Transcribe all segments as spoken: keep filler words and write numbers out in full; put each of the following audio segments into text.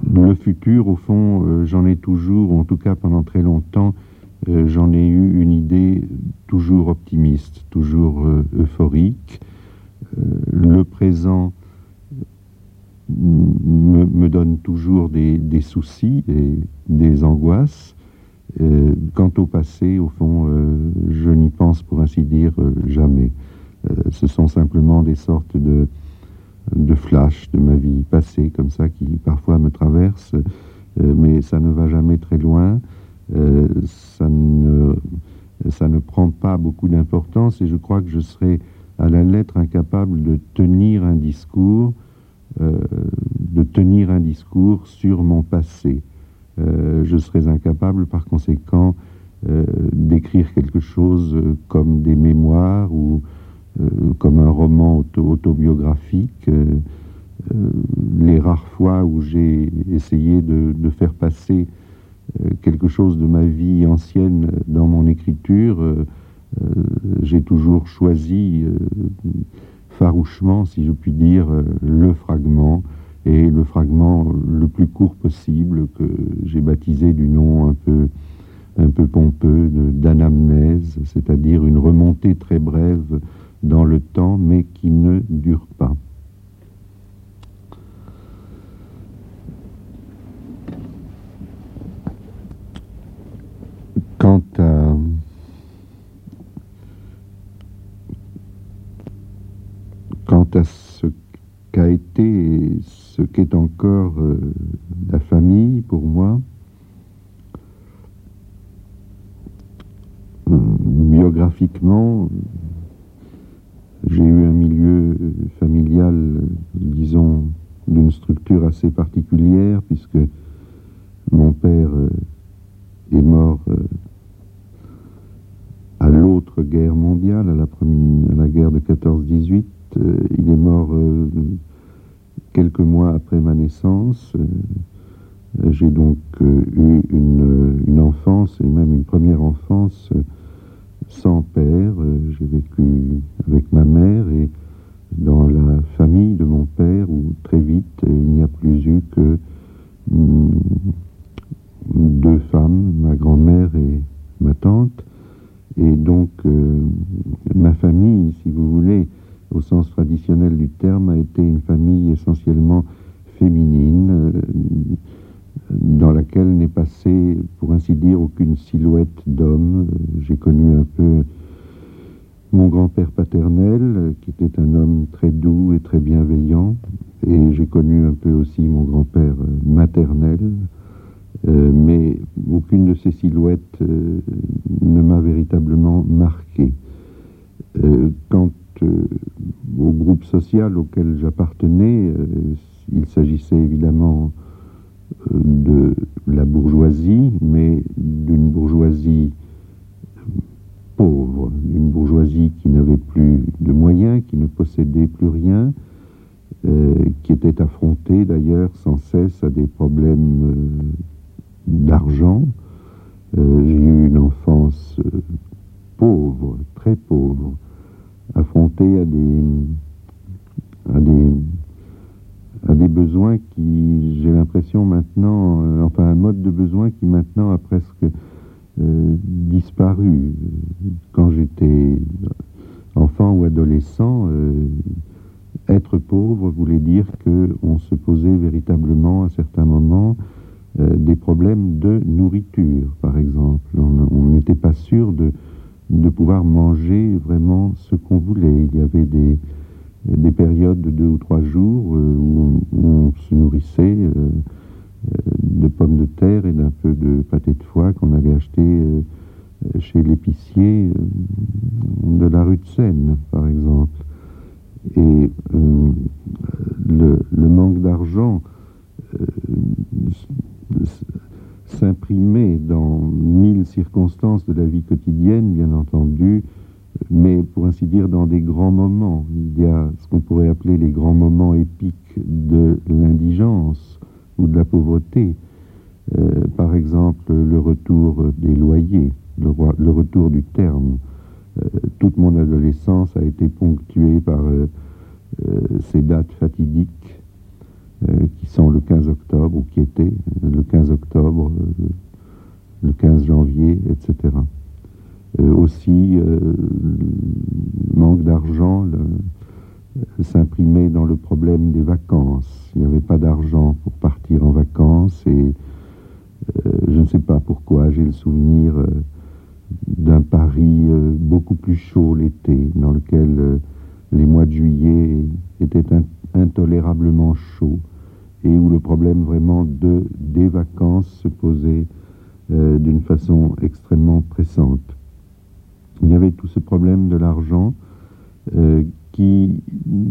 le futur, au fond, euh, j'en ai toujours, ou en tout cas pendant très longtemps, euh, j'en ai eu une idée toujours optimiste, toujours euh, euphorique. Euh, le présent me, me donne toujours des, des soucis et des angoisses. Euh, quant au passé, au fond, euh, je n'y pense pour ainsi dire euh, jamais. Euh, ce sont simplement des sortes de, de flashs de ma vie passée, comme ça, qui parfois me traversent, euh, mais ça ne va jamais très loin. Euh, ça, ne, ça ne prend pas beaucoup d'importance et je crois que je serai à la lettre incapable de tenir un discours, euh, de tenir un discours sur mon passé. Euh, je serais incapable, par conséquent, euh, d'écrire quelque chose comme des mémoires ou euh, comme un roman auto autobiographique. Euh, euh, les rares fois où j'ai essayé de, de faire passer euh, quelque chose de ma vie ancienne dans mon écriture, euh, euh, j'ai toujours choisi euh, farouchement, si je puis dire, euh, le fragment, et le fragment le plus court possible que j'ai baptisé du nom un peu, un peu pompeux d'anamnèse, c'est-à-dire une remontée très brève dans le temps, mais qui ne dure pas. Quant à quant à ce qu'a été et ce qu'est encore euh, la famille pour moi, euh, biographiquement, j'ai eu un milieu familial, euh, disons, d'une structure assez particulière, puisque mon père euh, est mort euh, à l'autre guerre mondiale, à la, première, à la guerre de quatorze dix-huit. Euh, il est mort euh, quelques mois après ma naissance. Euh, j'ai donc euh, eu une, une enfance, et même une première enfance, euh, sans père. Euh, j'ai vécu avec ma mère et dans la famille de mon père, où très vite il n'y a plus eu que hum, deux femmes, ma grand-mère et ma tante. Et donc euh, ma famille, si vous voulez, au sens traditionnel du terme, a été une famille essentiellement féminine, euh, dans laquelle n'est passée, pour ainsi dire, aucune silhouette d'homme. J'ai connu un peu mon grand-père paternel, qui était un homme très doux et très bienveillant, et j'ai connu un peu aussi mon grand-père maternel, euh, mais aucune de ces silhouettes euh, ne m'a véritablement marqué. Euh, quant euh, au groupe social auquel j'appartenais, euh, il s'agissait évidemment euh, de la bourgeoisie, mais d'une bourgeoisie pauvre, d'une bourgeoisie qui n'avait plus de moyens, qui ne possédait plus rien, euh, qui était affrontée d'ailleurs sans cesse à des problèmes euh, d'argent. Euh, j'ai eu une enfance euh, pauvre, très pauvre, affrontée à des, à des, à des besoins qui, j'ai l'impression maintenant, euh, enfin un mode de besoin qui maintenant a presque euh, disparu. Quand j'étais enfant ou adolescent, euh, être pauvre voulait dire qu'on se posait véritablement à certains moments euh, des problèmes de nourriture, par exemple. On n'était pas sûr de de pouvoir manger vraiment ce qu'on voulait. Il y avait des, des périodes de deux ou trois jours euh, où, on, où on se nourrissait euh, de pommes de terre et d'un peu de pâté de foie qu'on allait acheter euh, chez l'épicier euh, de la rue de Seine, par exemple. Et euh, le, le manque d'argent euh, s'imprimait dans mille circonstances de la vie quotidienne, bien entendu, mais pour ainsi dire dans des grands moments. Il y a ce qu'on pourrait appeler les grands moments épiques de l'indigence ou de la pauvreté. Euh, par exemple, le retour des loyers, le, le retour du terme. Euh, toute mon adolescence a été ponctuée par euh, euh, ces dates fatidiques euh, qui sont le quinze octobre, ou qui étaient quinze janvier, et cetera. Euh, aussi, euh, manque d'argent s'imprimait dans le problème des vacances. Il n'y avait pas d'argent pour partir en vacances et euh, je ne sais pas pourquoi, j'ai le souvenir euh, d'un Paris euh, beaucoup plus chaud l'été, dans lequel euh, les mois de juillet étaient in intolérablement chauds et où le problème vraiment de, des vacances se posait euh, d'une façon extrêmement pressante. Il y avait tout ce problème de l'argent euh, qui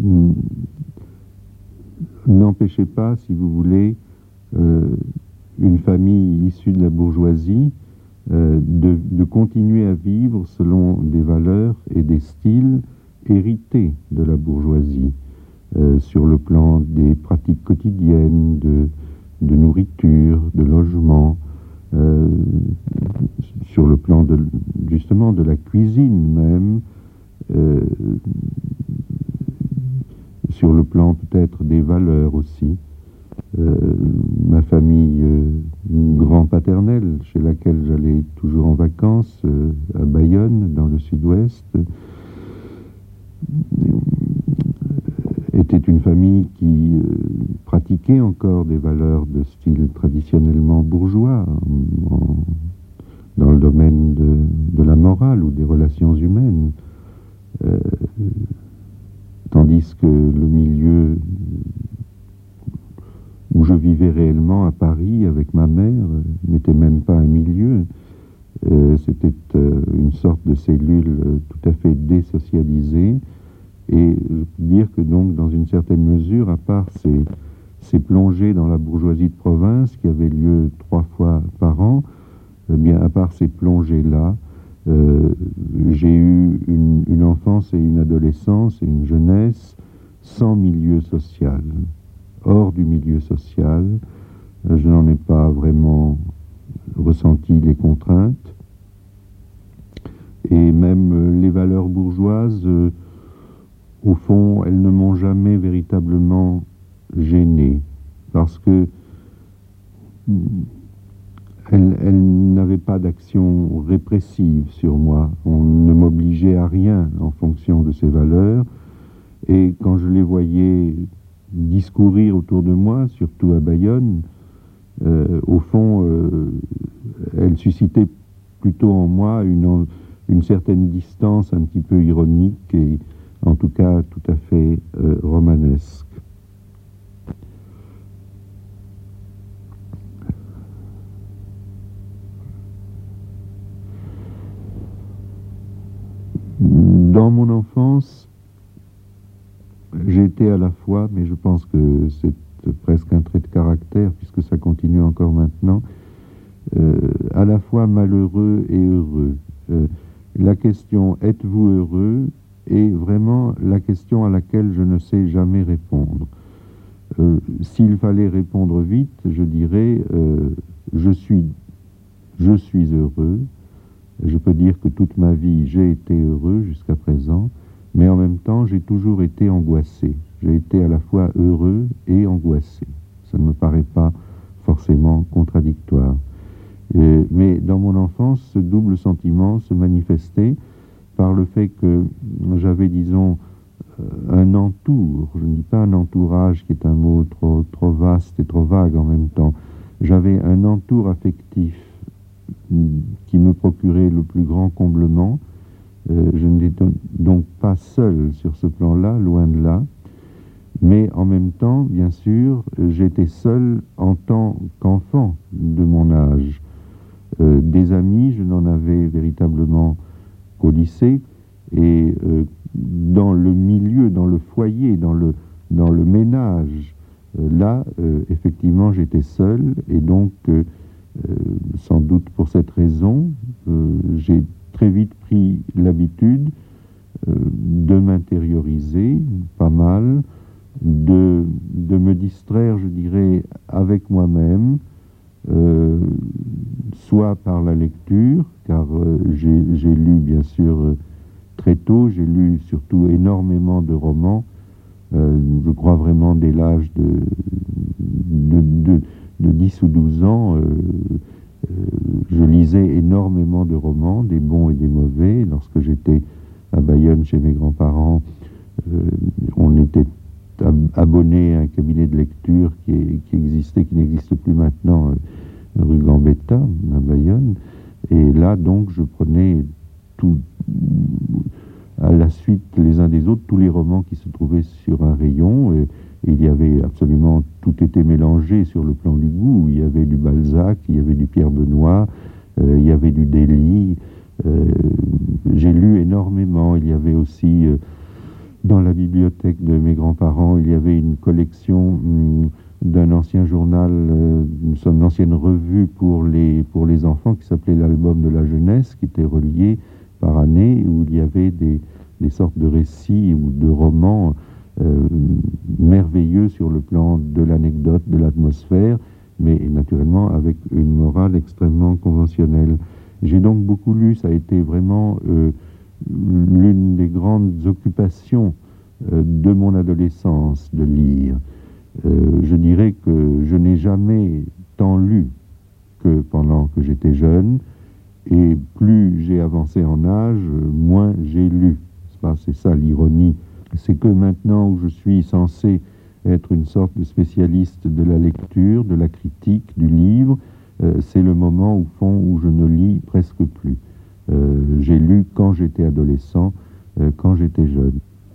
n'empêchait pas, si vous voulez, euh, une famille issue de la bourgeoisie euh, de, de continuer à vivre selon des valeurs et des styles hérités de la bourgeoisie, euh, sur le plan des pratiques quotidiennes, de, de nourriture, de logement, euh, sur le plan de, justement de la cuisine même, euh, sur le plan peut-être des valeurs aussi. Euh, ma famille euh, grand-paternelle, chez laquelle j'allais toujours en vacances, euh, à Bayonne, dans le sud-ouest, euh, était une famille qui euh, pratiquait encore des valeurs de style traditionnellement bourgeois, en, en, dans le domaine de, de la morale ou des relations humaines. Euh, tandis que le milieu où je vivais réellement à Paris avec ma mère n'était même pas un milieu, euh, c'était euh, une sorte de cellule euh, tout à fait désocialisée, et je peux dire que donc dans une certaine mesure, à part ces, ces plongées dans la bourgeoisie de province qui avaient lieu trois fois par an, eh bien à part ces plongées-là, Euh, j'ai eu une, une enfance et une adolescence et une jeunesse sans milieu social, hors du milieu social. Je n'en ai pas vraiment ressenti les contraintes. Et même les valeurs bourgeoises, euh, au fond, elles ne m'ont jamais véritablement gêné, parce que Elle, elle n'avait pas d'action répressive sur moi. On ne m'obligeait à rien en fonction de ces valeurs. Et quand je les voyais discourir autour de moi, surtout à Bayonne, euh, au fond, euh, elle suscitait plutôt en moi une, une certaine distance un petit peu ironique et en tout cas tout à fait euh, romanesque. Dans mon enfance, j'ai été à la fois, mais je pense que c'est presque un trait de caractère, puisque ça continue encore maintenant, euh, à la fois malheureux et heureux. Euh, la question « êtes-vous heureux ?» est vraiment la question à laquelle je ne sais jamais répondre. Euh, s'il fallait répondre vite, je dirais euh, « je suis, je suis heureux ». Je peux dire que toute ma vie, j'ai été heureux jusqu'à présent, mais en même temps, j'ai toujours été angoissé. J'ai été à la fois heureux et angoissé. Ça ne me paraît pas forcément contradictoire. Et, mais dans mon enfance, ce double sentiment se manifestait par le fait que j'avais, disons, un entour. Je ne dis pas un entourage qui est un mot trop, trop vaste et trop vague en même temps. J'avais un entour affectif qui me procurait le plus grand comblement. Euh, je n'étais donc pas seul sur ce plan-là, loin de là, mais en même temps, bien sûr, j'étais seul en tant qu'enfant de mon âge. Euh, des amis, je n'en avais véritablement qu'au lycée, et euh, dans le milieu, dans le foyer, dans le, dans le ménage, euh, là, euh, effectivement, j'étais seul, et donc euh, Euh, sans doute pour cette raison, euh, j'ai très vite pris l'habitude euh, de m'intérioriser pas mal, de, de me distraire, je dirais, avec moi-même, euh, soit par la lecture, car euh, j'ai lu bien sûr euh, très tôt, j'ai lu surtout énormément de romans, euh, je crois vraiment dès l'âge de, de, de de dix ou douze ans, euh, je lisais énormément de romans, des bons et des mauvais. Lorsque j'étais à Bayonne chez mes grands-parents, euh, on était abonné à un cabinet de lecture qui, est, qui existait, qui n'existe plus maintenant, euh, rue Gambetta, à Bayonne. Et là, donc, je prenais tout, à la suite, les uns des autres, tous les romans qui se trouvaient sur un rayon. Et, et il y avait absolument, tout était mélangé sur le plan du goût. Il y avait du Balzac, il y avait du Pierre Benoît, euh, il y avait du Delhy. Euh, j'ai lu énormément. Il y avait aussi, euh, dans la bibliothèque de mes grands-parents, il y avait une collection hum, d'un ancien journal, euh, une ancienne revue pour les, pour les enfants qui s'appelait l'Album de la jeunesse, qui était relié par année, où il y avait des, des sortes de récits ou de romans euh, merveilleux sur le plan de l'anecdote, de l'atmosphère, mais naturellement avec une morale extrêmement conventionnelle. J'ai donc beaucoup lu, ça a été vraiment euh, l'une des grandes occupations euh, de mon adolescence, de lire. Euh, je dirais que je n'ai jamais tant lu que pendant que j'étais jeune, et plus j'ai avancé en âge, moins j'ai lu. C'est ça l'ironie. C'est que maintenant où je suis censé être une sorte de spécialiste de la lecture, de la critique, du livre, euh, c'est le moment au fond où je ne lis presque plus. Euh, j'ai lu quand j'étais adolescent, euh, quand j'étais jeune.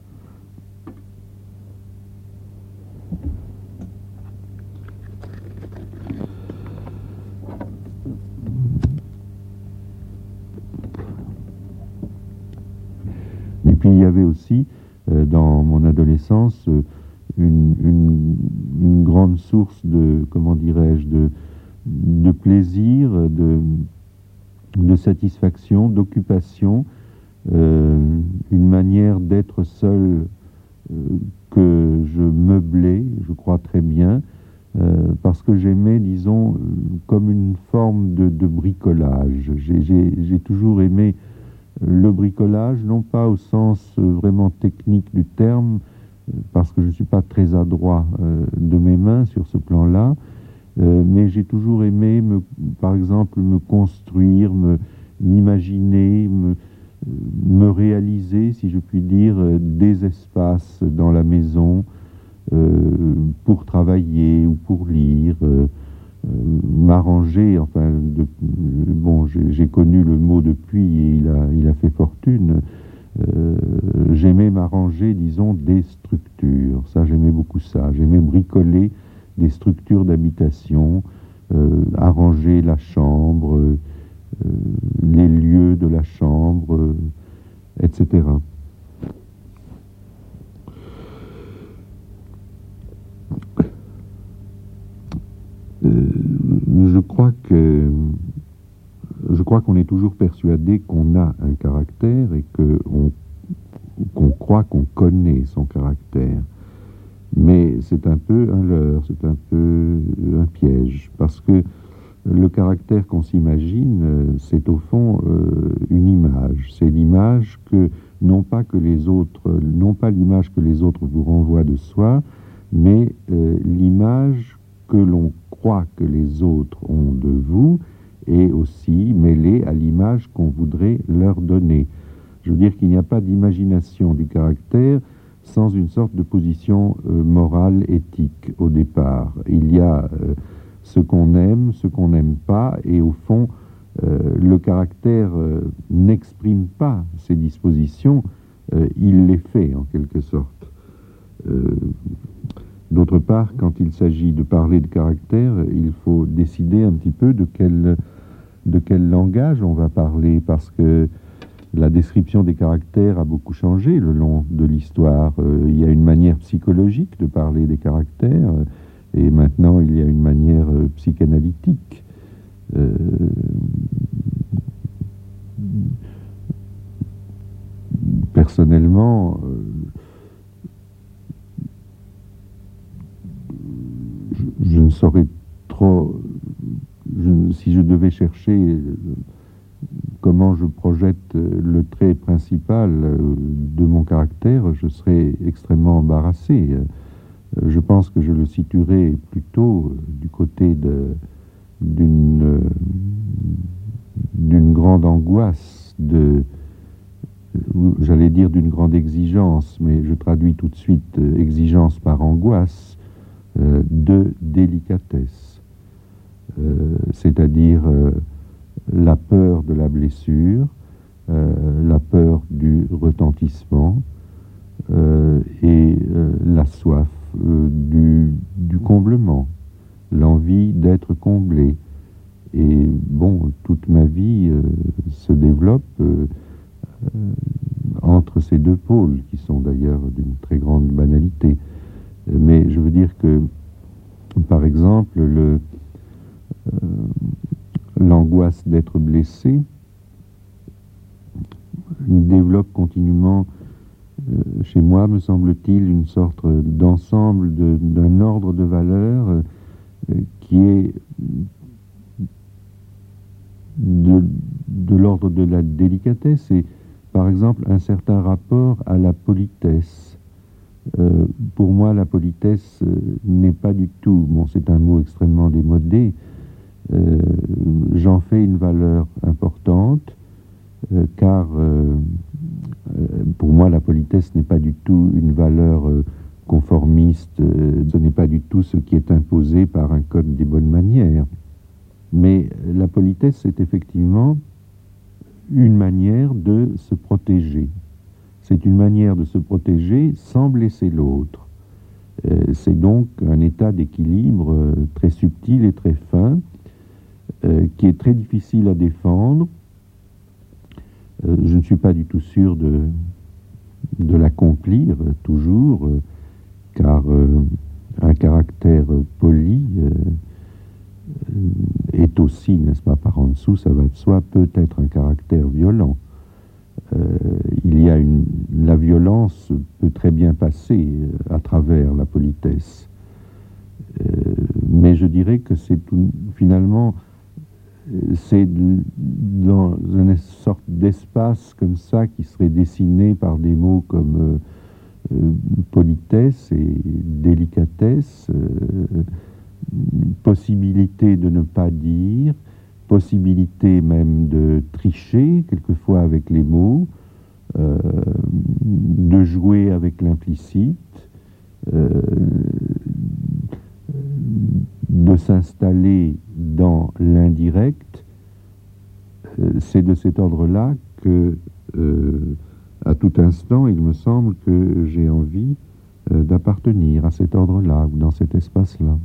Et puis il y avait aussi, euh, dans mon adolescence, euh, une, une, une grande source de, comment dirais-je, de, de plaisir, de, de satisfaction, d'occupation, euh, une manière d'être seul euh, que je meublais, je crois très bien, euh, parce que j'aimais, disons, comme une forme de, de bricolage. J'ai toujours aimé le bricolage, non pas au sens vraiment technique du terme, parce que je ne suis pas très adroit euh, de mes mains sur ce plan-là, euh, mais j'ai toujours aimé, me, par exemple, me construire, me, m'imaginer, me, me réaliser, si je puis dire, des espaces dans la maison euh, pour travailler ou pour lire, euh, euh, m'arranger, enfin, de, bon, j'ai connu le mot depuis et il a, il a fait fortune. Euh, j'aimais m'arranger, disons, des structures. Ça, j'aimais beaucoup ça. J'aimais bricoler des structures d'habitation, euh, arranger la chambre, euh, les lieux de la chambre, euh, et cetera. Euh, je crois que je crois qu'on est toujours persuadé qu'on a un caractère et qu'on qu'on croit qu'on connaît son caractère. Mais c'est un peu un leurre, c'est un peu un piège, parce que le caractère qu'on s'imagine, c'est au fond euh, une image. C'est l'image que, non pas que les autres, non pas l'image que les autres vous renvoient de soi, mais euh, l'image que l'on croit que les autres ont de vous, et aussi mêlée à l'image qu'on voudrait leur donner. Je veux dire qu'il n'y a pas d'imagination du caractère sans une sorte de position euh, morale, éthique au départ. Il y a euh, ce qu'on aime, ce qu'on n'aime pas, et au fond, euh, le caractère euh, n'exprime pas ses dispositions, euh, il les fait en quelque sorte. Euh, D'autre part, quand il s'agit de parler de caractère, il faut décider un petit peu de quel, de quel langage on va parler, parce que la description des caractères a beaucoup changé le long de l'histoire. Euh, il y a une manière psychologique de parler des caractères, euh, et maintenant il y a une manière euh, psychanalytique. Euh, personnellement, euh, je, je ne saurais trop, je, si je devais chercher euh, comment je projette le trait principal de mon caractère, je serais extrêmement embarrassé. Je pense que je le situerais plutôt du côté de, d'une, grande angoisse, de, j'allais dire d'une grande exigence, mais je traduis tout de suite euh, exigence par angoisse, euh, de délicatesse. Euh, c'est-à-dire euh, la peur de la blessure, euh, la peur du retentissement euh, et euh, la soif euh, du, du comblement, l'envie d'être comblé. Et bon, toute ma vie euh, se développe euh, euh, entre ces deux pôles, qui sont d'ailleurs d'une très grande banalité. Mais je veux dire que, par exemple, le, euh, l'angoisse d'être blessé développe continuellement euh, chez moi, me semble-t-il, une sorte d'ensemble de, d'un ordre de valeurs euh, qui est de, de l'ordre de la délicatesse et, par exemple, un certain rapport à la politesse. Euh, pour moi, la politesse euh, n'est pas du tout, bon, c'est un mot extrêmement démodé, euh, j'en fais une valeur importante, euh, car euh, euh, pour moi, la politesse n'est pas du tout une valeur euh, conformiste, euh, ce n'est pas du tout ce qui est imposé par un code des bonnes manières. Mais la politesse, c'est effectivement une manière de se protéger. C'est une manière de se protéger sans blesser l'autre. Euh, c'est donc un état d'équilibre euh, très subtil et très fin, euh, qui est très difficile à défendre. Euh, je ne suis pas du tout sûr de, de l'accomplir euh, toujours, euh, car euh, un caractère poli euh, est aussi, n'est-ce pas, par en dessous, ça va de soi, peut être un caractère violent. Euh, il y a une, la violence peut très bien passer euh, à travers la politesse. Euh, mais je dirais que c'est tout, finalement, c'est dans une sorte d'espace comme ça qui serait dessiné par des mots comme euh, euh, politesse et délicatesse, euh, possibilité de ne pas dire, possibilité même de tricher, quelquefois avec les mots, euh, de jouer avec l'implicite, euh, de s'installer dans l'indirect. Euh, c'est de cet ordre-là que, euh, à tout instant, il me semble que j'ai envie euh, d'appartenir à cet ordre-là, ou dans cet espace-là.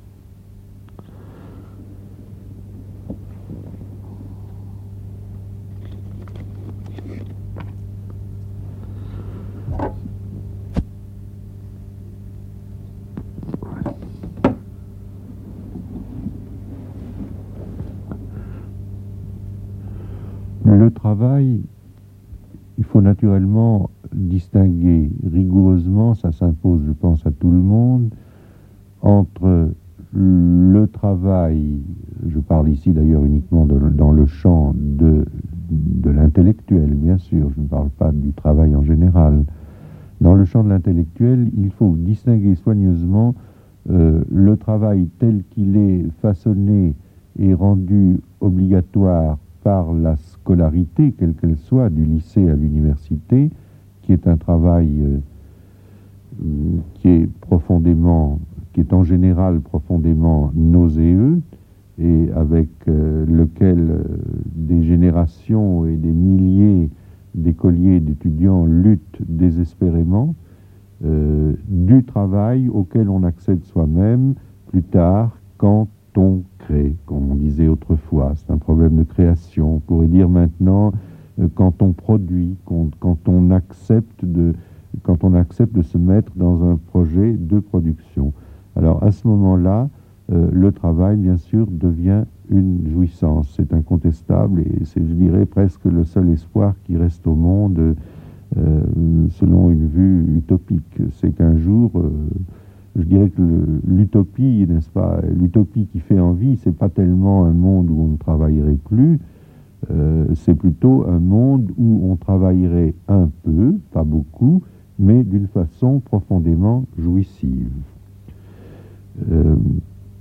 Le travail, il faut naturellement distinguer rigoureusement, ça s'impose, je pense, à tout le monde, entre le travail, je parle ici d'ailleurs uniquement de, dans le champ de, de l'intellectuel, bien sûr, je ne parle pas du travail en général. Dans le champ de l'intellectuel, il faut distinguer soigneusement euh, le travail tel qu'il est façonné et rendu obligatoire par la scolarité, quelle qu'elle soit, du lycée à l'université, qui est un travail euh, qui est profondément, qui est en général profondément nauséeux, et avec euh, lequel euh, des générations et des milliers d'écoliers et d'étudiants luttent désespérément, euh, du travail auquel on accède soi-même plus tard quand on crée, comme on disait autrefois. C'est un problème de création. On pourrait dire maintenant euh, quand on produit, quand, quand on accepte de, quand on accepte de se mettre dans un projet de production. Alors à ce moment-là, euh, le travail, bien sûr, devient une jouissance. C'est incontestable et c'est, je dirais, presque le seul espoir qui reste au monde euh, selon une vue utopique. C'est qu'un jour, euh, je dirais que l'utopie, n'est-ce pas, l'utopie qui fait envie, c'est pas tellement un monde où on ne travaillerait plus, euh, c'est plutôt un monde où on travaillerait un peu, pas beaucoup, mais d'une façon profondément jouissive. Euh,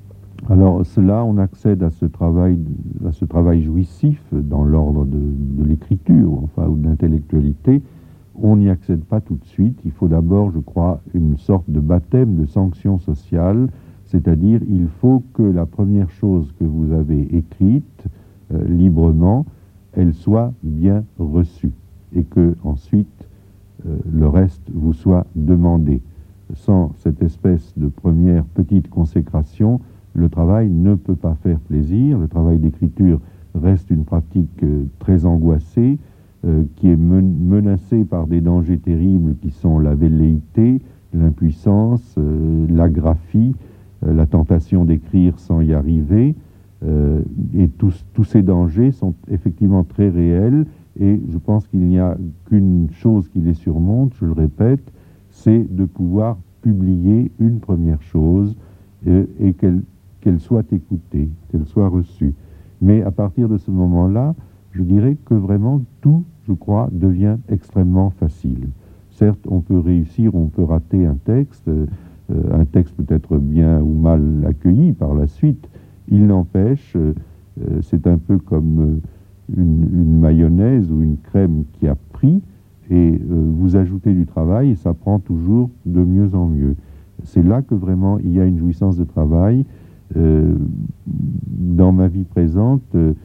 Alors cela, on accède à ce travail, à ce travail jouissif dans l'ordre de, de l'écriture, enfin, ou de l'intellectualité. On n'y accède pas tout de suite. Il faut d'abord, je crois, une sorte de baptême de sanction sociale, c'est-à-dire il faut que la première chose que vous avez écrite euh, librement, elle soit bien reçue et que ensuite euh, le reste vous soit demandé. Sans cette espèce de première petite consécration, le travail ne peut pas faire plaisir. Le travail d'écriture reste une pratique euh, très angoissée, euh, qui est men menacée par des dangers terribles qui sont la velléité, l'impuissance, euh, la graphie, euh, la tentation d'écrire sans y arriver. Euh, et tous, tous ces dangers sont effectivement très réels, et je pense qu'il n'y a qu'une chose qui les surmonte, je le répète, c'est de pouvoir publier une première chose euh, et qu'elle qu'elle soit écoutée, qu'elle soit reçue. Mais à partir de ce moment-là, je dirais que vraiment tout, je crois, devient extrêmement facile. Certes, on peut réussir, on peut rater un texte, euh, un texte peut être bien ou mal accueilli par la suite. Il n'empêche, euh, c'est un peu comme une, une mayonnaise ou une crème qui a pris, et euh, vous ajoutez du travail et ça prend toujours de mieux en mieux. C'est là que vraiment il y a une jouissance de travail. Euh, dans ma vie présente, euh,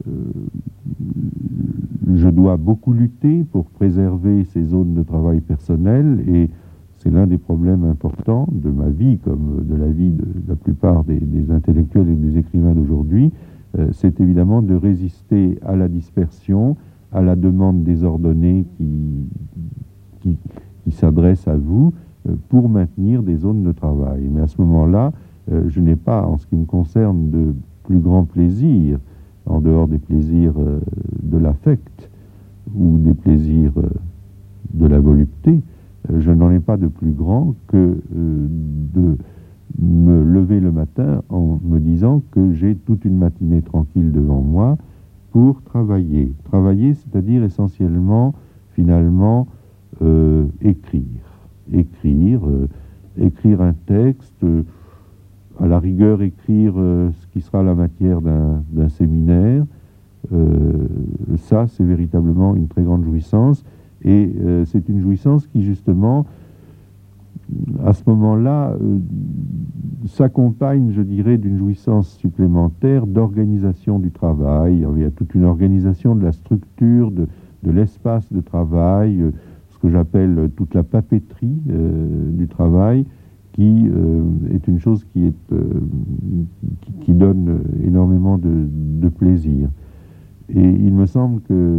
je dois beaucoup lutter pour préserver ces zones de travail personnelles, et c'est l'un des problèmes importants de ma vie, comme de la vie de la plupart des, des intellectuels et des écrivains d'aujourd'hui. Euh, c'est évidemment de résister à la dispersion, à la demande désordonnée qui, qui, qui s'adresse à vous euh, pour maintenir des zones de travail. Mais à ce moment-là, euh, je n'ai pas, en ce qui me concerne, de plus grand plaisir, en dehors des plaisirs euh, de l'affect ou des plaisirs euh, de la volupté. Euh, je n'en ai pas de plus grand que euh, de me lever le matin en me disant que j'ai toute une matinée tranquille devant moi pour travailler. Travailler, c'est-à-dire essentiellement, finalement, euh, écrire. Écrire, euh, écrire un texte, euh, à la rigueur écrire euh, ce qui sera la matière d'un d'un séminaire. Euh, ça, c'est véritablement une très grande jouissance, et euh, c'est une jouissance qui, justement, à ce moment-là, euh, s'accompagne, je dirais, d'une jouissance supplémentaire d'organisation du travail. Il y a toute une organisation de la structure, de, de l'espace de travail, euh, ce que j'appelle toute la papeterie euh, du travail, qui euh, est une chose qui, est, euh, qui, qui donne énormément de, de plaisir. Et il me semble que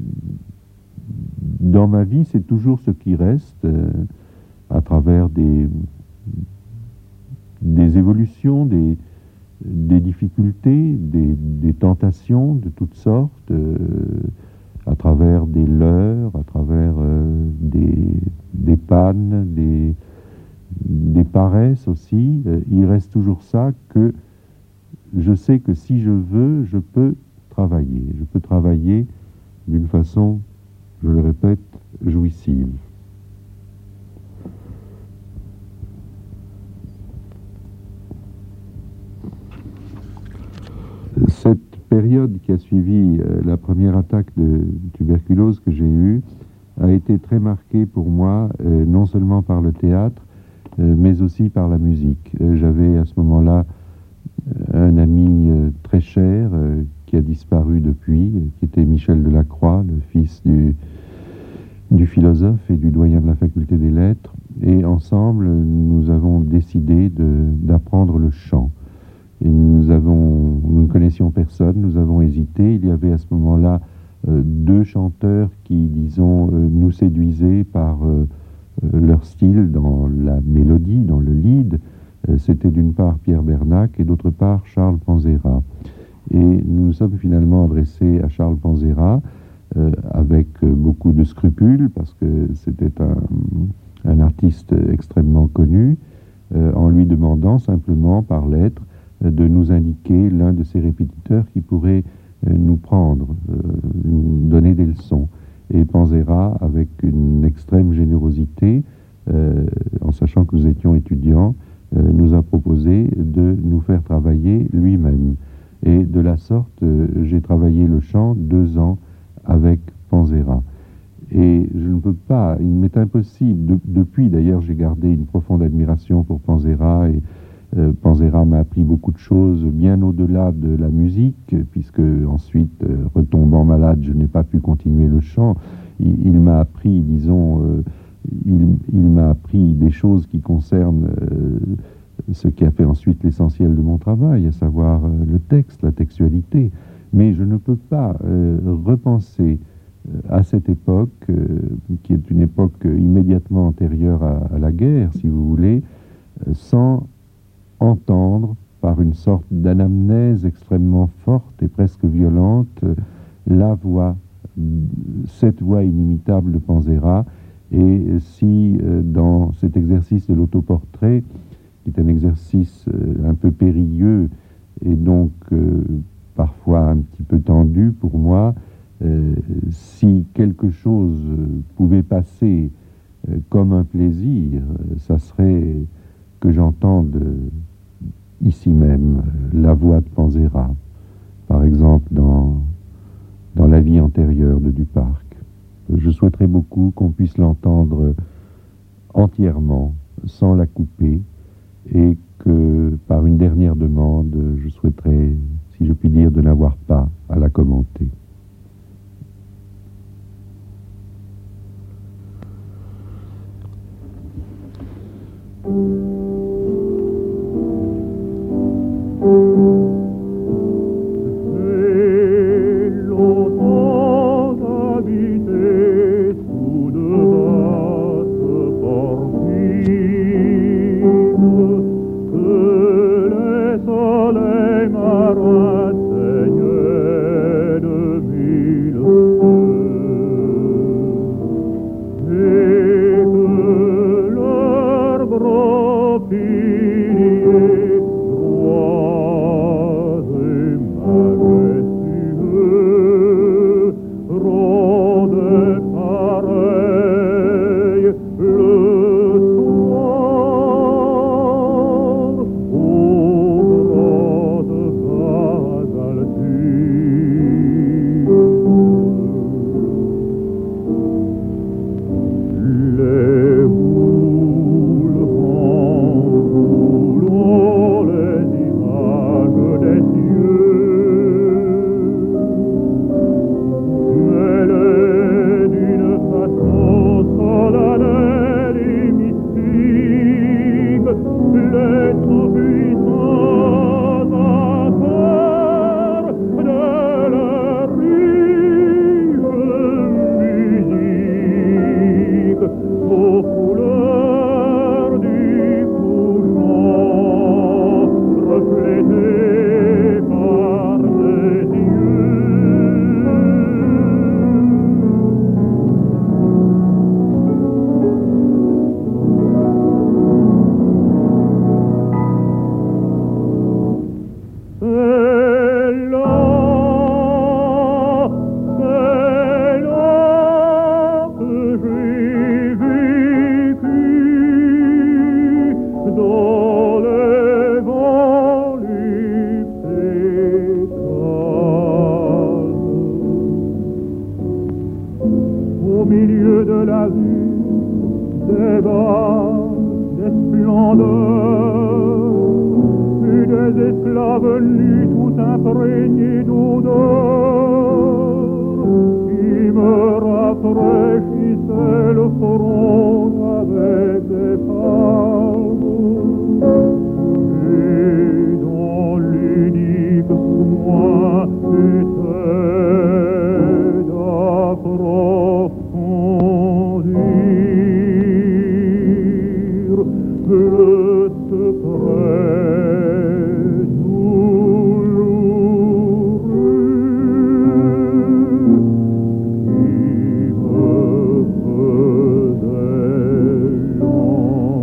dans ma vie, c'est toujours ce qui reste, euh, à travers des, des évolutions, des, des difficultés, des, des tentations de toutes sortes, euh, à travers des leurres, à travers euh, des, des pannes, des, des paresses aussi. Euh, il reste toujours ça, que je sais que si je veux, je peux travailler. Je peux travailler d'une façon, je le répète, jouissive. Cette période qui a suivi euh, la première attaque de tuberculose que j'ai eue a été très marquée pour moi, euh, non seulement par le théâtre, euh, mais aussi par la musique. Euh, J'avais à ce moment-là euh, un ami euh, très cher euh, qui a disparu depuis, euh, qui était Michel Delacroix, le fils du, du philosophe et du doyen de la faculté des lettres. Et ensemble, nous avons décidé d'apprendre le chant. Et nous, avons, nous ne connaissions personne, nous avons hésité. Il y avait à ce moment-là euh, deux chanteurs qui, disons, euh, nous séduisaient par euh, euh, leur style dans la mélodie, dans le lead. Euh, C'était d'une part Pierre Bernac et d'autre part Charles Panzera. Et nous nous sommes finalement adressés à Charles Panzera euh, avec euh, beaucoup de scrupules, parce que c'était un, un artiste extrêmement connu, euh, en lui demandant simplement par lettre de nous indiquer l'un de ses répétiteurs qui pourrait euh, nous prendre, euh, nous donner des leçons. Et Panzera, avec une extrême générosité, euh, en sachant que nous étions étudiants, euh, nous a proposé de nous faire travailler lui-même. Et de la sorte, euh, j'ai travaillé le chant deux ans avec Panzera. Et je ne peux pas, il m'est impossible, de, depuis d'ailleurs j'ai gardé une profonde admiration pour Panzera, et euh, Panzera m'a appris beaucoup de choses bien au-delà de la musique, puisque ensuite, euh, retombant malade, je n'ai pas pu continuer le chant. Il, il m'a appris, disons, euh, il, il m'a appris des choses qui concernent euh, ce qui a fait ensuite l'essentiel de mon travail, à savoir euh, le texte, la textualité. Mais je ne peux pas euh, repenser à cette époque, euh, qui est une époque immédiatement antérieure à, à la guerre, si vous voulez, euh, sans entendre, par une sorte d'anamnèse extrêmement forte et presque violente, euh, la voix, cette voix inimitable de Panzera. Et si euh, dans cet exercice de l'autoportrait, qui est un exercice euh, un peu périlleux et donc euh, parfois un petit peu tendu pour moi, Euh, si quelque chose pouvait passer euh, comme un plaisir, ça serait que j'entende euh, ici même euh, la voix de Panzera, par exemple dans, dans La vie antérieure de Duparc. Je souhaiterais beaucoup qu'on puisse l'entendre entièrement, sans la couper, et que par une dernière demande, je souhaiterais, si je puis dire, de n'avoir pas à la commenter. Qui me faisait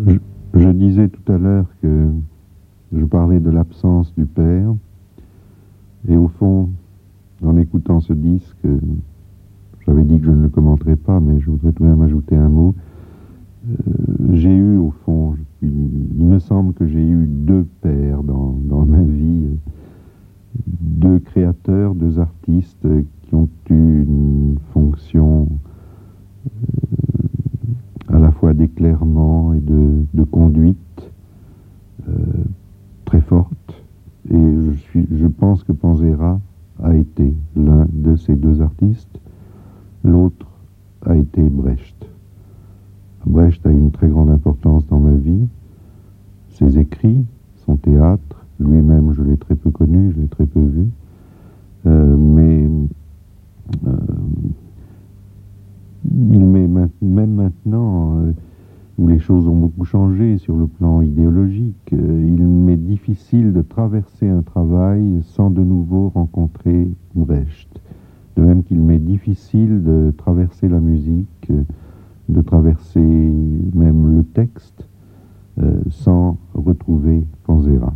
Je, je disais tout à l'heure que je parlais de l'absence du père, et au fond, en écoutant ce disque, j'avais dit que je ne le commenterais pas, mais je voudrais tout de même ajouter un mot. Euh, j'ai eu, au fond, je, il me semble que j'ai eu deux pères dans, dans ma vie, deux créateurs, deux artistes qui ont eu une fonction euh, à la fois d'éclairement et de, de conduite euh, très forte. Et je, suis, je pense que Panzera a été l'un de ces deux artistes. L'autre a été Brecht. Brecht a une très grande importance dans ma vie. Ses écrits, son théâtre, lui-même je l'ai très peu connu, je l'ai très peu vu. Euh, mais euh, il m'est même maintenant, euh, où les choses ont beaucoup changé sur le plan idéologique, euh, il m'est difficile de traverser un travail sans de nouveau rencontrer Brecht. De même qu'il m'est difficile de traverser la musique, euh, de traverser même le texte, euh, sans retrouver Panzera.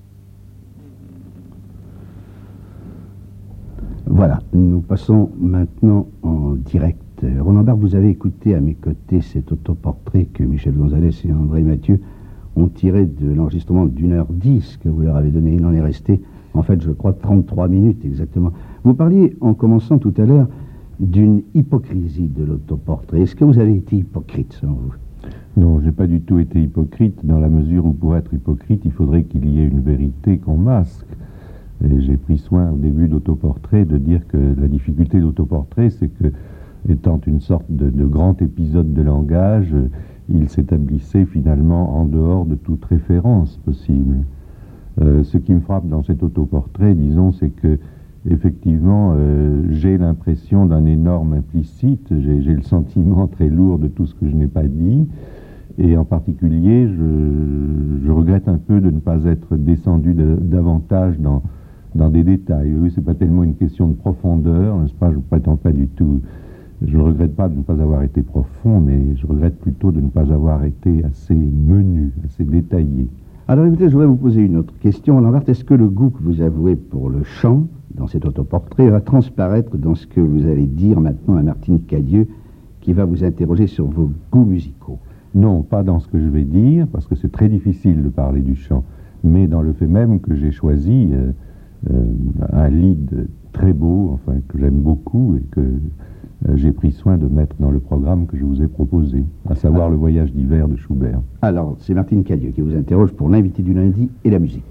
Voilà, nous passons maintenant en direct. Roland Barthes, vous avez écouté à mes côtés cet autoportrait que Michel Gonzalez et André Mathieu ont tiré de l'enregistrement d'une heure dix que vous leur avez donné. Il en est resté, en fait, je crois, trente-trois minutes exactement. Vous parliez, en commençant tout à l'heure, d'une hypocrisie de l'autoportrait. Est-ce que vous avez été hypocrite, selon vous? Non, je n'ai pas du tout été hypocrite, dans la mesure où, pour être hypocrite, il faudrait qu'il y ait une vérité qu'on masque. Et j'ai pris soin, au début d'autoportrait, de dire que la difficulté d'autoportrait, c'est que, étant une sorte de, de grand épisode de langage, il s'établissait finalement en dehors de toute référence possible. Euh, ce qui me frappe dans cet autoportrait, disons, c'est que effectivement, euh, j'ai l'impression d'un énorme implicite, j'ai, j'ai le sentiment très lourd de tout ce que je n'ai pas dit, et en particulier, je, je regrette un peu de ne pas être descendu de, davantage dans, dans des détails. Oui, c'est pas tellement une question de profondeur, n'est-ce pas? Je ne prétends pas du tout, je ne regrette pas de ne pas avoir été profond, mais je regrette plutôt de ne pas avoir été assez menu, assez détaillé. Alors écoutez, je voudrais vous poser une autre question. Roland Barthes, est-ce que le goût que vous avouez pour le chant, dans cet autoportrait, va transparaître dans ce que vous allez dire maintenant à Martine Cadieux, qui va vous interroger sur vos goûts musicaux? Non, pas dans ce que je vais dire, parce que c'est très difficile de parler du chant, mais dans le fait même que j'ai choisi euh, euh, un lead très beau, enfin que j'aime beaucoup, et que euh, j'ai pris soin de mettre dans le programme que je vous ai proposé, à savoir ah. le Voyage d'hiver de Schubert. Alors, c'est Martine Cadieux qui vous interroge pour l'invité du lundi et la musique.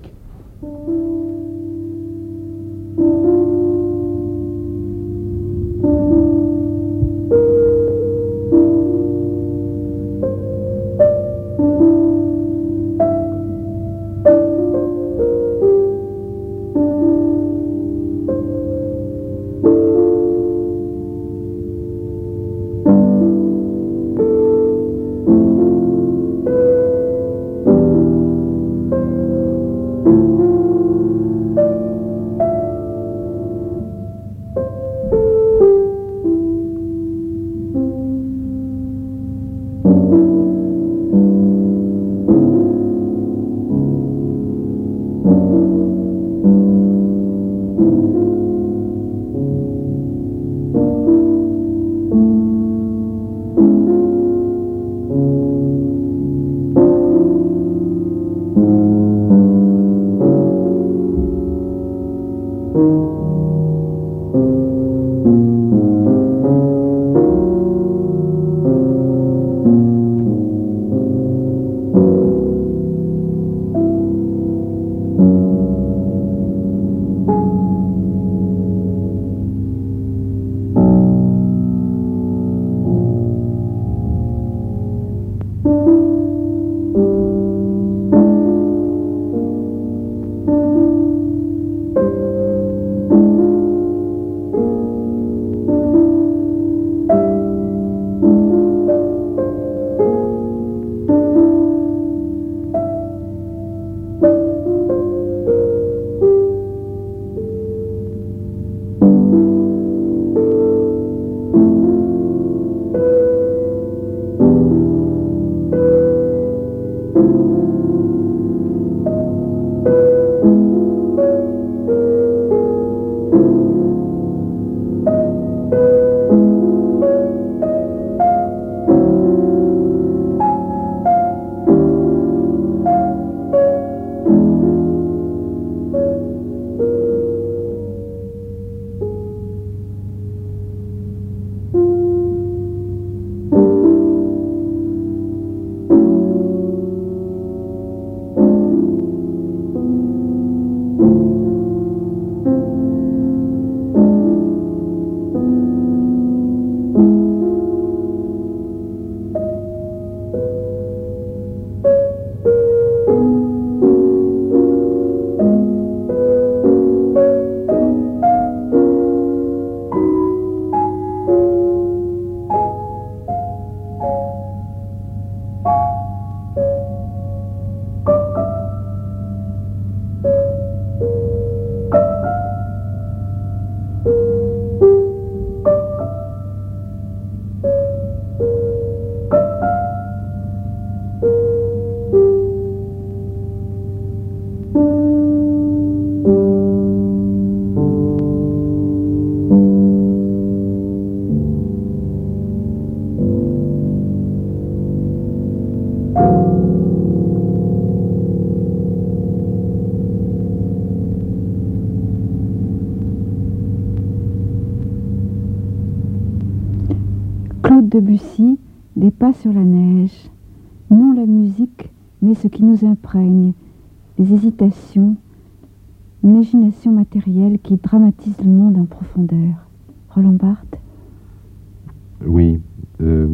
Debussy, des pas sur la neige. Non la musique, mais ce qui nous imprègne, les hésitations, l'imagination matérielle qui dramatise le monde en profondeur. Roland Barthes. Oui. Euh,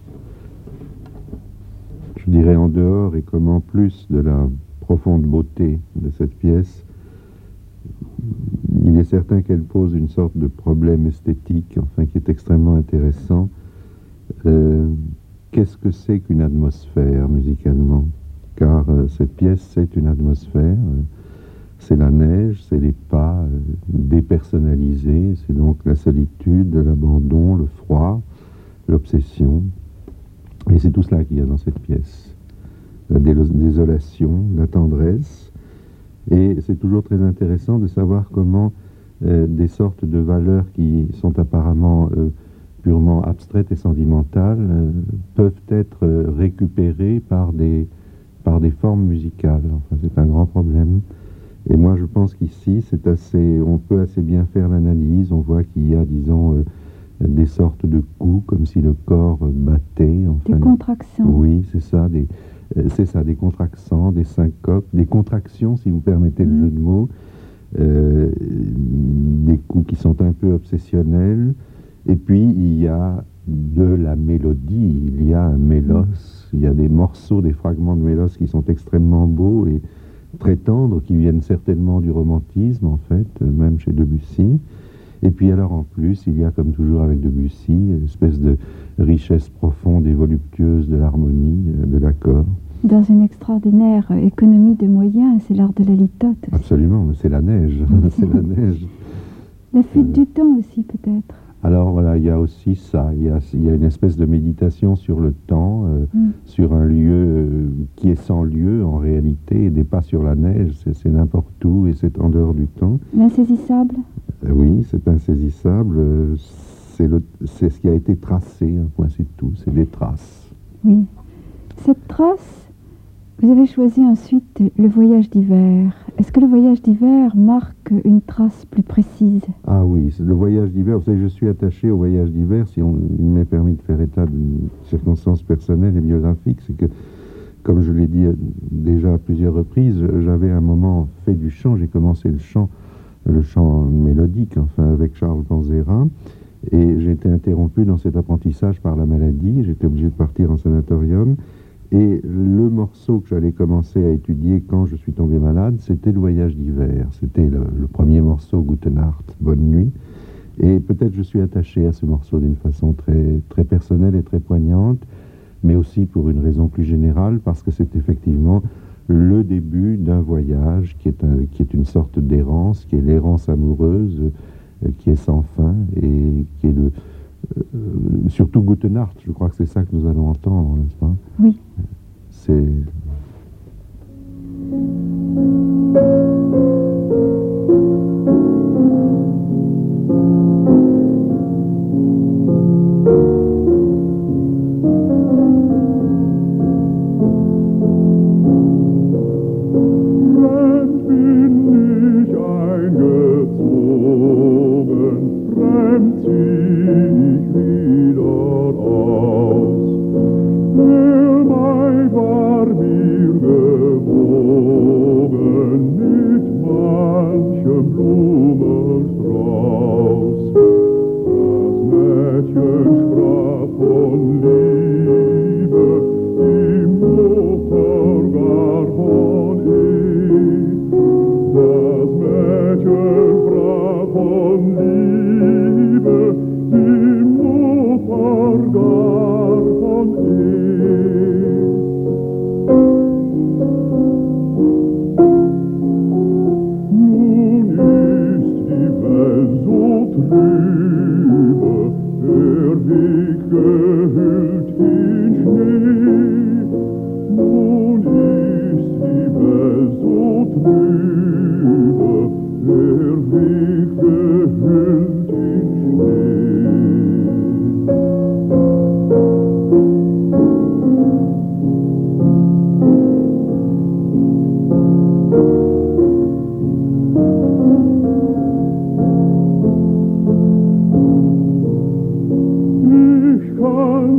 je dirais en dehors et comme en plus de la profonde beauté de cette pièce, il est certain qu'elle pose une sorte de problème esthétique, enfin qui est extrêmement intéressant. Euh, Qu'est-ce que c'est qu'une atmosphère musicalement? Car euh, cette pièce, c'est une atmosphère. Euh, c'est la neige, c'est les pas euh, dépersonnalisés, c'est donc la solitude, l'abandon, le froid, l'obsession. Et c'est tout cela qu'il y a dans cette pièce. La désolation, la tendresse. Et c'est toujours très intéressant de savoir comment euh, des sortes de valeurs qui sont apparemment euh, purement abstraites et sentimentales euh, peuvent être euh, récupérées par des, par des formes musicales. Enfin, c'est un grand problème. Et moi, je pense qu'ici, c'est assez, on peut assez bien faire l'analyse. On voit qu'il y a, disons, euh, des sortes de coups, comme si le corps battait. Enfin, des contractions. Oui, c'est ça. Des, euh, c'est ça, des contractions, des syncopes, des contractions, si vous permettez le mmh. jeu de mots. Euh, des coups qui sont un peu obsessionnels. Et puis, il y a de la mélodie, il y a un mélos, il y a des morceaux, des fragments de mélos qui sont extrêmement beaux et très tendres, qui viennent certainement du romantisme, en fait, même chez Debussy. Et puis alors, en plus, il y a, comme toujours avec Debussy, une espèce de richesse profonde et voluptueuse de l'harmonie, de l'accord. Dans une extraordinaire économie de moyens, c'est l'art de la litote aussi. Absolument, mais c'est la neige, c'est la neige. La fuite euh... du temps aussi, peut-être. Alors voilà, il y a aussi ça, il y a, il y a une espèce de méditation sur le temps, euh, mm. sur un lieu euh, qui est sans lieu en réalité, et des pas sur la neige, c'est n'importe où et c'est en dehors du temps. L'insaisissable euh, Oui, c'est insaisissable, euh, c'est ce qui a été tracé, un point c'est tout, c'est des traces. Oui, cette trace, vous avez choisi ensuite le voyage d'hiver. Est-ce que le voyage d'hiver marque une trace plus précise? Ah oui, le voyage d'hiver, vous savez, je suis attaché au voyage d'hiver, si on, il m'est permis de faire état d'une circonstance personnelle et biographique, c'est que, comme je l'ai dit déjà à plusieurs reprises, j'avais un moment fait du chant, j'ai commencé le chant, le chant mélodique, enfin, avec Charles Panzera, et j'ai été interrompu dans cet apprentissage par la maladie, j'étais obligé de partir en sanatorium. Et le morceau que j'allais commencer à étudier quand je suis tombé malade, c'était le voyage d'hiver. C'était le, le premier morceau, Gute Nacht, Bonne nuit. Et peut-être je suis attaché à ce morceau d'une façon très, très personnelle et très poignante, mais aussi pour une raison plus générale, parce que c'est effectivement le début d'un voyage qui est, un, qui est une sorte d'errance, qui est l'errance amoureuse, euh, qui est sans fin, et qui est le... Euh, surtout Gute Nacht, je crois que c'est ça que nous allons entendre, n'est-ce pas? Oui. C'est... kann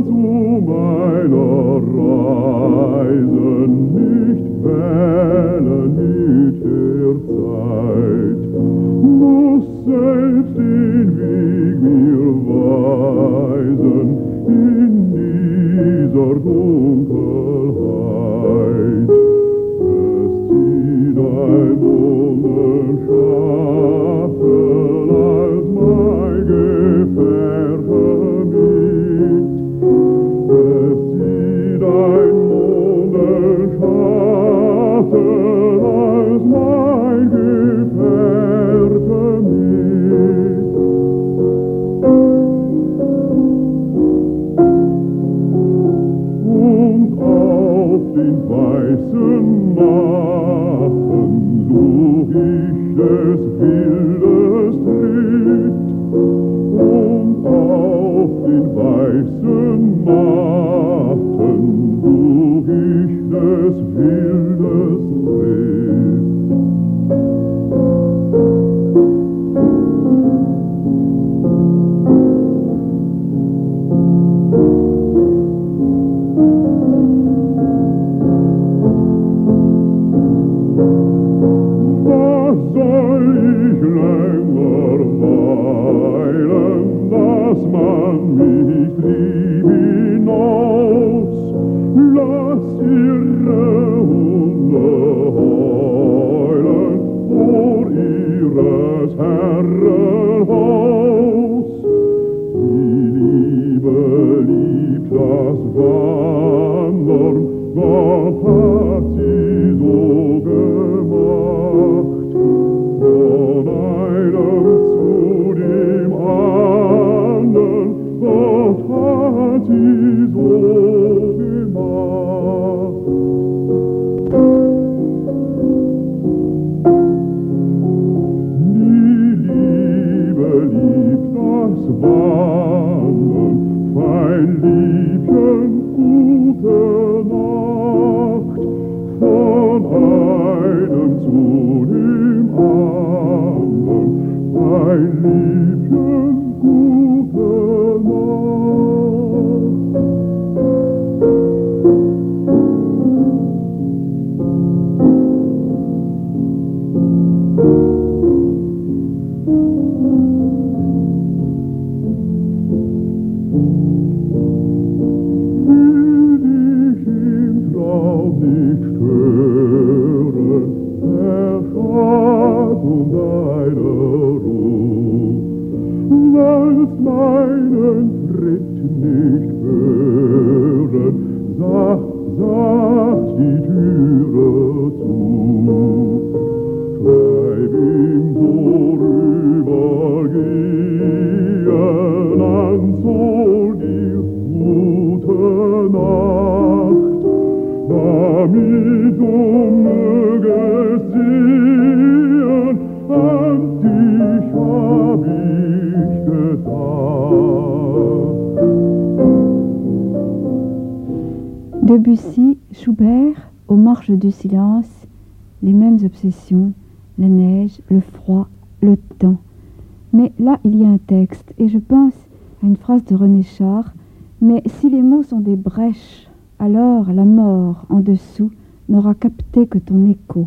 Debussy, Schubert, aux marges du silence, les mêmes obsessions, la neige, le froid, le temps. Mais là, il y a un texte, et je pense à une phrase de René Char, mais si les mots sont des brèches, alors la mort en dessous n'aura capté que ton écho.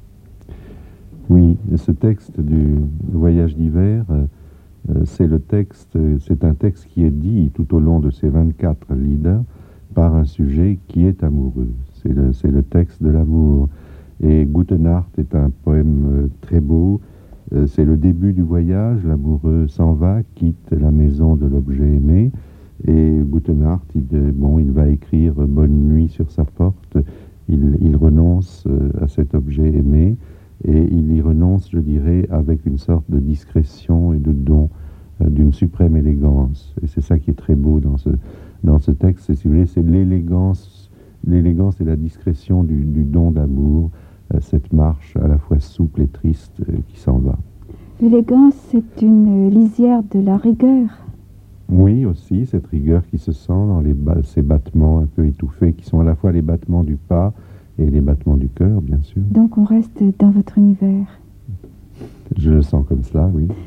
Oui, ce texte du Voyage d'hiver, euh, c'est le texte, c'est un texte qui est dit tout au long de ces vingt-quatre lieder par un sujet qui est amoureux. C'est le, c'est le texte de l'amour. Et Gute Nacht est un poème euh, très beau. Euh, c'est le début du voyage. L'amoureux s'en va, quitte la maison de l'objet aimé. Et Gute Nacht, il, bon, il va écrire Bonne nuit sur sa porte. Il, il renonce euh, à cet objet aimé. Et il y renonce, je dirais, avec une sorte de discrétion et de don, euh, d'une suprême élégance. Et c'est ça qui est très beau dans ce, dans ce texte. C'est, si vous voulez, c'est l'élégance, l'élégance et la discrétion du, du don d'amour, euh, cette marche à la fois souple et triste euh, qui s'en va. L'élégance, c'est une lisière de la rigueur. Oui, aussi, cette rigueur qui se sent dans les ba- ces battements un peu étouffés, qui sont à la fois les battements du pas et les battements du cœur, bien sûr. Donc on reste dans votre univers. Je le sens comme cela, oui.